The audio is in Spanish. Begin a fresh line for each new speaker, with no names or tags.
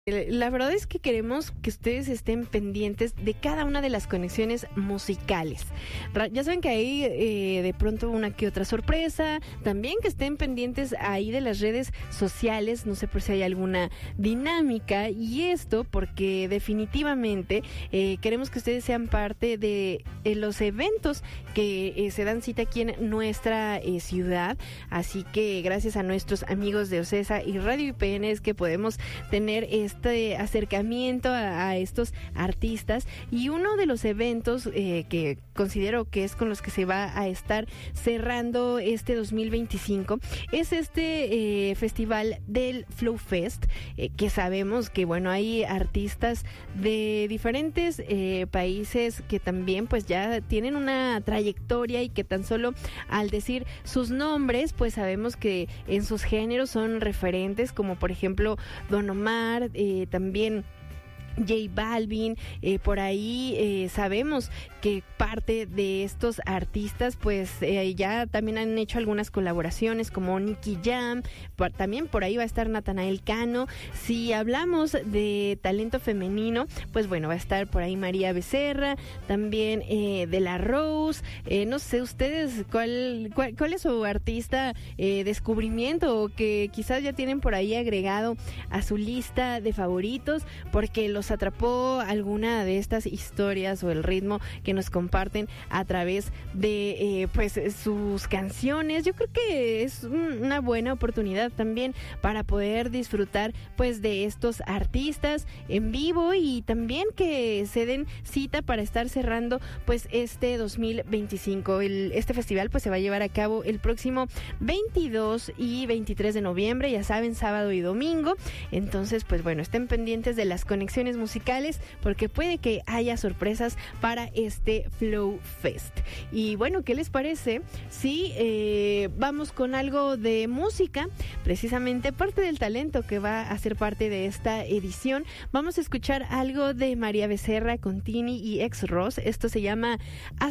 La verdad es que queremos que ustedes estén pendientes de cada una de las conexiones musicales. Ya saben que hay de pronto una que otra sorpresa. También que estén pendientes ahí de las redes sociales. No sé por si hay alguna dinámica. Y esto porque definitivamente queremos que ustedes sean parte de los eventos que se dan cita aquí en nuestra ciudad. Así que gracias a nuestros amigos de OCESA y Radio IPN es que podemos tener este acercamiento a estos artistas, y uno de los eventos que considero que es con los que se va a estar cerrando este 2025 es este festival del Flow Fest, que sabemos que bueno, hay artistas de diferentes países que también pues ya tienen una trayectoria y que tan solo al decir sus nombres pues sabemos que en sus géneros son referentes, como por ejemplo Don Omar, también J Balvin, por ahí sabemos que parte de estos artistas pues ya también han hecho algunas colaboraciones como Nicky Jam, también por ahí va a estar Natanael Cano. Si hablamos de talento femenino, pues bueno, va a estar por ahí María Becerra, también De La Rose. No sé ustedes cuál es su artista descubrimiento, o que quizás ya tienen por ahí agregado a su lista de favoritos porque los atrapó alguna de estas historias o el ritmo que nos comparten a través de pues sus canciones. Yo creo que es una buena oportunidad también para poder disfrutar pues de estos artistas en vivo, y también que se den cita para estar cerrando pues este 2025. Este festival pues se va a llevar a cabo el próximo 22 y 23 de noviembre, ya saben, sábado y domingo. Entonces pues bueno, estén pendientes de las conexiones musicales porque puede que haya sorpresas para este Flow Fest. Y bueno, ¿qué les parece si vamos con algo de música? Precisamente parte del talento que va a ser parte de esta edición. Vamos a escuchar algo de María Becerra con Tini y Ex Ross. Esto se llama